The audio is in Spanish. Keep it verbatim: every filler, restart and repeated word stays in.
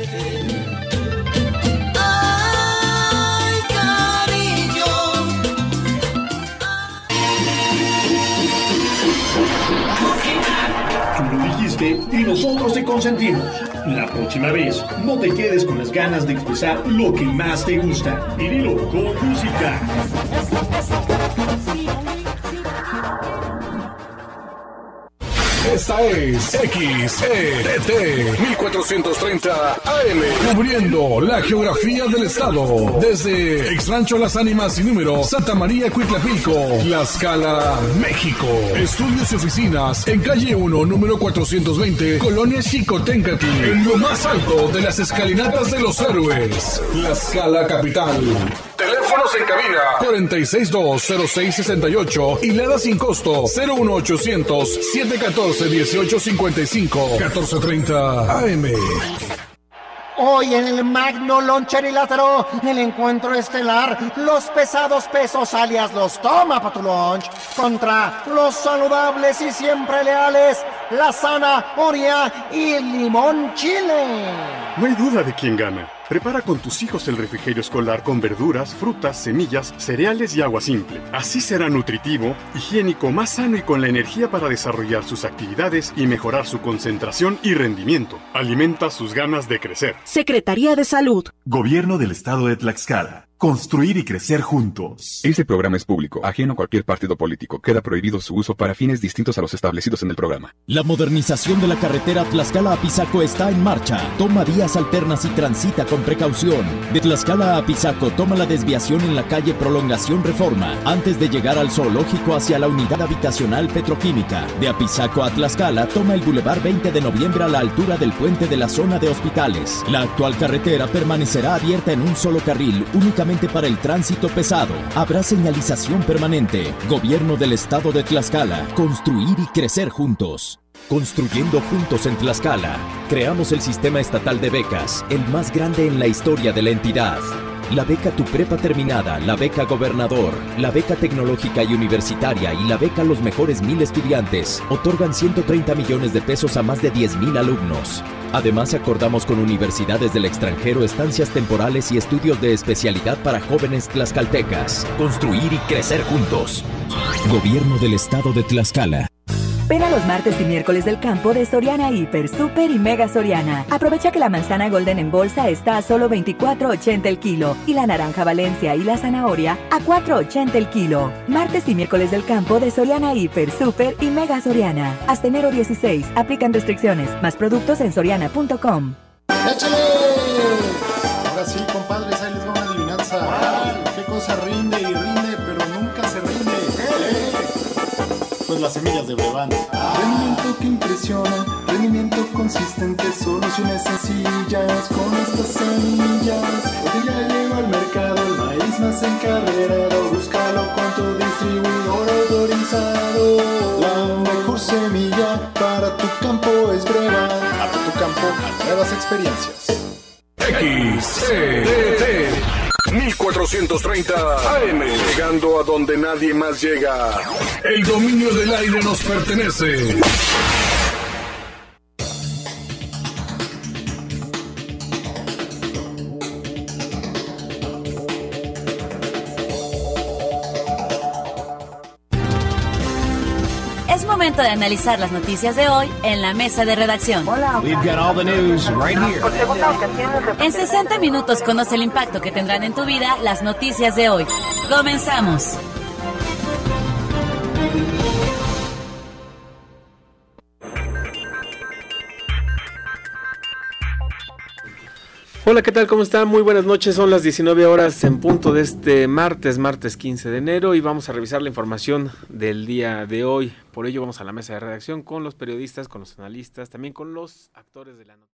Ay, cariño. Tú lo dijiste y nosotros te consentimos. La próxima vez, no te quedes con las ganas de expresar lo que más te gusta. Y dilo con música. Esta es X E T T mil cuatrocientos treinta A M, cubriendo la geografía del estado, desde Exrancho Las Ánimas sin número, Santa María Cuitlapilco, Tlaxcala, México. Estudios y oficinas en calle uno, número cuatrocientos veinte, Colonia Xicoténcatl, en lo más alto de las escalinatas de los héroes, Tlaxcala capital. Teléfonos en cabina cuarenta y seis dos cero seis sesenta y ocho y Lada sin costo cero uno ochocientos siete catorce dieciocho cincuenta y cinco catorce treinta A M. Hoy en el Magno Loncherilátero, el encuentro estelar, los pesados pesos alias los Toma Pa' Tu Lunch, contra los saludables y siempre leales, la zanahoria y el limón chile. No hay duda de quién gana. Prepara con tus hijos el refrigerio escolar con verduras, frutas, semillas, cereales y agua simple. Así será nutritivo, higiénico, más sano y con la energía para desarrollar sus actividades y mejorar su concentración y rendimiento. Alimenta sus ganas de crecer. Secretaría de Salud. Gobierno del Estado de Tlaxcala. Construir y crecer juntos. Este programa es público, ajeno a cualquier partido político. Queda prohibido su uso para fines distintos a los establecidos en el programa. La modernización de la carretera Tlaxcala-Apizaco está en marcha. Toma vías alternas y transita con precaución. De Tlaxcala a Apizaco, toma la desviación en la calle Prolongación Reforma, antes de llegar al zoológico hacia la unidad habitacional petroquímica. De Apizaco a Tlaxcala, toma el Boulevard veinte de noviembre a la altura del puente de la zona de hospitales. La actual carretera permanecerá abierta en un solo carril, únicamente para el tránsito pesado. Habrá señalización permanente. Gobierno del Estado de Tlaxcala. Construir y crecer juntos. Construyendo juntos en Tlaxcala, creamos el sistema estatal de becas, el más grande en la historia de la entidad. La beca Tu Prepa Terminada, la beca Gobernador, la beca tecnológica y universitaria y la beca Los Mejores Mil Estudiantes otorgan ciento treinta millones de pesos a más de diez mil alumnos. Además, acordamos con universidades del extranjero estancias temporales y estudios de especialidad para jóvenes tlaxcaltecas. Construir y crecer juntos. Gobierno del Estado de Tlaxcala. Ven a los martes y miércoles del campo de Soriana Hiper, Super y Mega Soriana. Aprovecha que la manzana Golden en bolsa está a solo veinticuatro ochenta el kilo y la naranja Valencia y la zanahoria a cuatro ochenta el kilo. Martes y miércoles del campo de Soriana Hiper, Super y Mega Soriana. Hasta enero dieciséis. Aplican restricciones. Más productos en soriana punto com. ¡Échale! Ahora sí, compadres, ahí les va una adivinanza. ¿Cuál? ¿Qué cosa rinde y rinde, pero nunca se rinde? ¿Qué? Pues las semillas de Brevant. Ah. Rendimiento que impresiona, rendimiento consistente, soluciones sencillas con estas semillas. Porque ya llegó al mercado el maíz más encarrerado. Búscalo con tu distribuidor autorizado. La mejor semilla para tu campo es Brevant. A tu campo a nuevas experiencias. X E T T mil cuatrocientos treinta A M, llegando a donde nadie más llega. El dominio del aire nos pertenece. Es momento de analizar las noticias de hoy en la mesa de redacción. We've got all the news right here. En sesenta minutos conoce el impacto que tendrán en tu vida las noticias de hoy. Comenzamos. Hola, ¿qué tal? ¿Cómo están? Muy buenas noches, son las diecinueve horas en punto de este martes, martes quince de enero, y vamos a revisar la información del día de hoy. Por ello vamos a la mesa de redacción con los periodistas, con los analistas, también con los actores de la noticia.